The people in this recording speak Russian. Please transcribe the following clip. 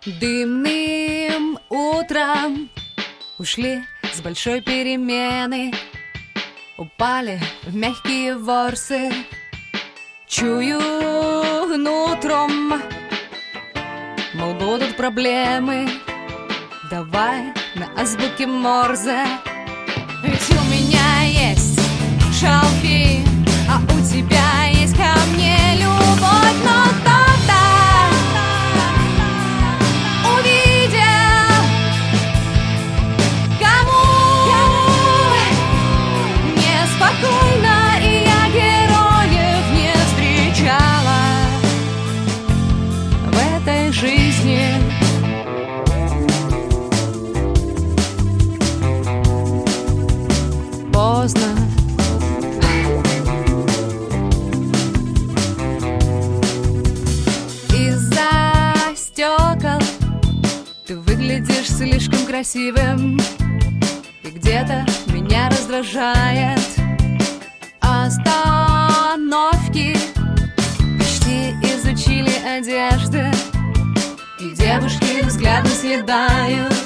Дымным утром ушли с большой перемены, упали в мягкие ворсы. Чую нутром, мол, будут проблемы. Давай на азбуке Морзе. Ведь у меня есть шалфей, а у тебя есть ко мне любовь. Но кто-то увидел, кому неспокойно, и я героев не встречала в этой жизни. Поздно. Из-за стекол ты выглядишь слишком красивым, и где-то меня раздражает остановки. Почти изучили одежды, и девушки взглядом съедают